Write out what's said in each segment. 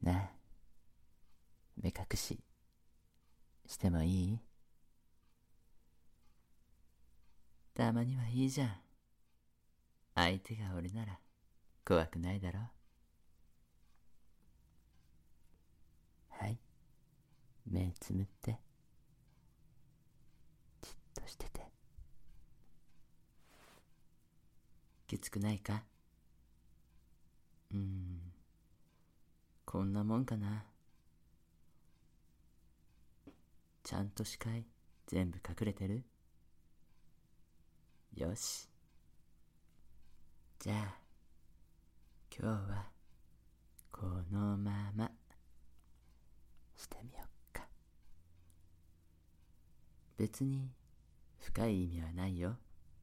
なあ、目隠ししてもいい？たまにはいいじゃん。相手が俺なら怖くないだろ。はい、目つむってじっとしてて。きつくないか？こんなもんかな。ちゃんと視界全部隠れてる？よし。じゃあ今日はこのまましてみよっか。別に深い意味はないよ。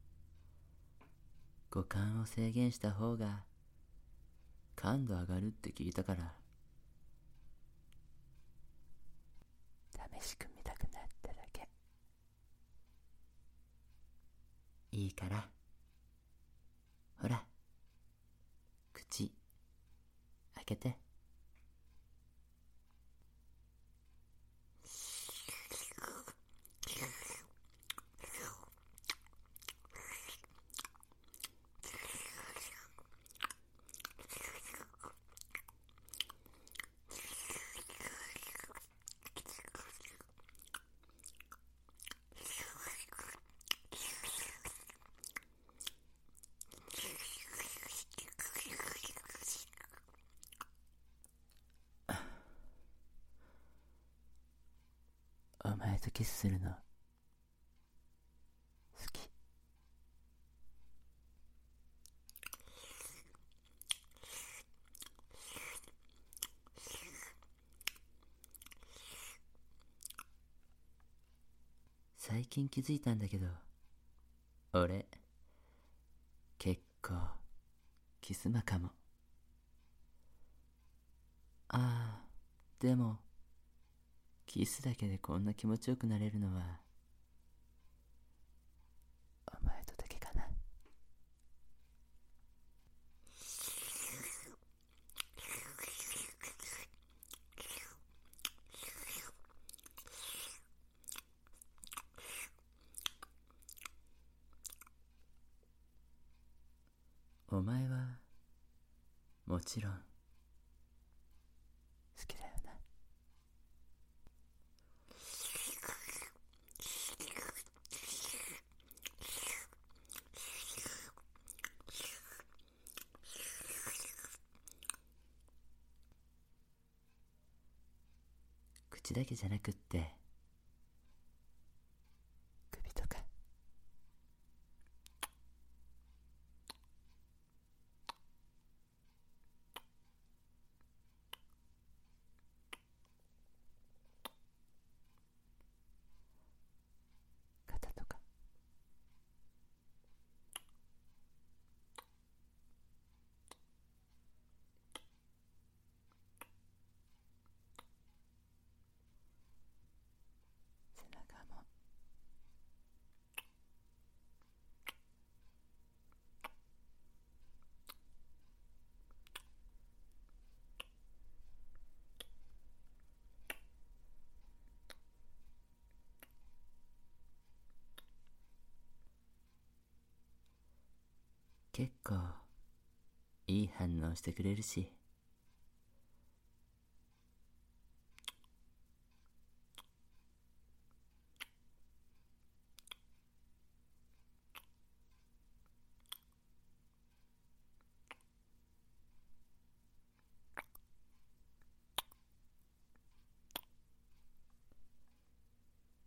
五感を制限した方が感度上がるって聞いたから、試しく見たくなっただけ。いいからほら、口開けて。お前とキスするの好き。最近気づいたんだけど、俺結構キスマかも。ああ、でもキスだけでこんな気持ちよくなれるのはお前とだけかな。お前はもちろん好きだよな。口だけじゃなくって首とか。肩とか。背中も。結構いい反応してくれるし。